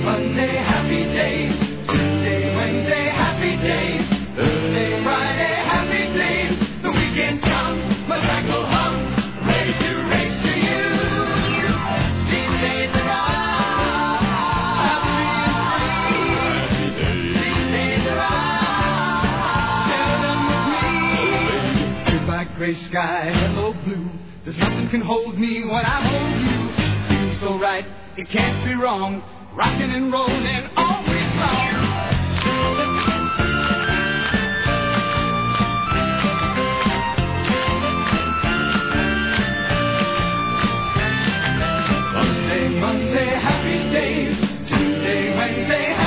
Monday, happy days. Tuesday, Wednesday, happy days. Thursday, Friday, happy days. The weekend comes, my cycle hums, ready to race to you. These days are all happy and free. These days are all share them with me. Goodbye, gray sky, hello blue. There's nothing can hold me when I hold you. Feels so right, it can't be wrong. Rocking and rolling all week long. Sunday, Monday, happy days. Tuesday, Wednesday,